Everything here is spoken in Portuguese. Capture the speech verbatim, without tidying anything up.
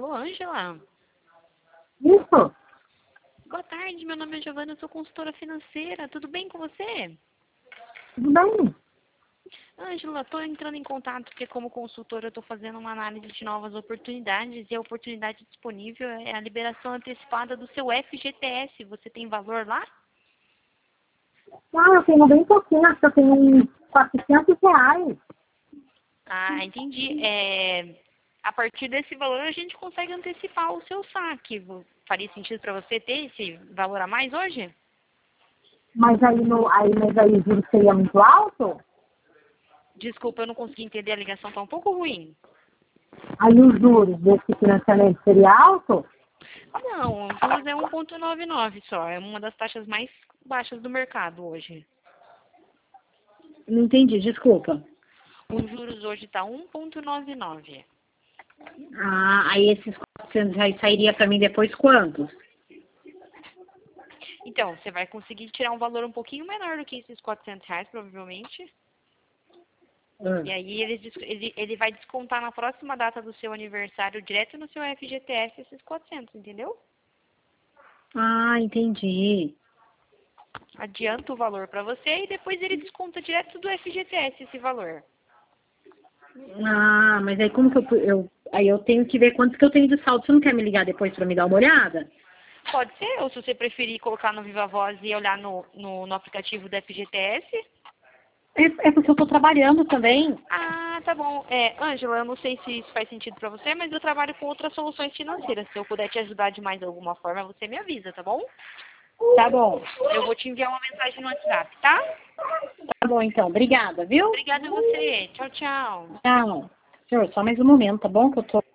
Alô, Ângela? Isso? Boa tarde, meu nome é Giovana, eu sou consultora financeira. Tudo bem com você? Tudo bem? Ângela, estou entrando em contato porque como consultora eu estou fazendo uma análise de novas oportunidades e a oportunidade disponível é a liberação antecipada do seu F G T S. Você tem valor lá? Ah, eu tenho bem pouquinho, acho que eu tenho uns quatrocentos reais. Ah, entendi. É, a partir desse valor a gente consegue antecipar o seu saque. Vo- Faria sentido para você ter esse valor a mais hoje? Mas aí, no, aí, mas aí o juro seria muito alto? Desculpa, eu não consegui entender, a ligação está um pouco ruim. Aí os juros desse financiamento seria alto? Não, o juros é um vírgula noventa e nove só. É uma das taxas mais baixas do mercado hoje. Não entendi, desculpa. Os juros hoje está um vírgula noventa e nove. Ah, aí esses quatrocentos reais sairia para mim depois quantos? Então, você vai conseguir tirar um valor um pouquinho menor do que esses quatrocentos reais, provavelmente. Hum. E aí ele, des- ele, ele vai descontar na próxima data do seu aniversário, direto no seu F G T S, esses quatrocentos, entendeu? Ah, entendi. Adianta o valor para você e depois ele desconta direto do F G T S esse valor. Ah, mas aí como que eu, eu... Aí eu tenho que ver quantos que eu tenho de saldo. Você não quer me ligar depois para me dar uma olhada? Pode ser, ou se você preferir colocar no Viva Voz e olhar no, no, no aplicativo do F G T S. É, é porque eu tô trabalhando também. Ah, tá bom. É, Ângela, eu não sei se isso faz sentido para você, mas eu trabalho com outras soluções financeiras. Se eu puder te ajudar de mais alguma forma, você me avisa, tá bom? Tá bom. Eu vou te enviar uma mensagem no WhatsApp, tá? Tá bom, então. Obrigada, viu? Obrigada a você. Tchau, tchau. Tchau. Senhor, só mais um momento, tá bom? Que eu tô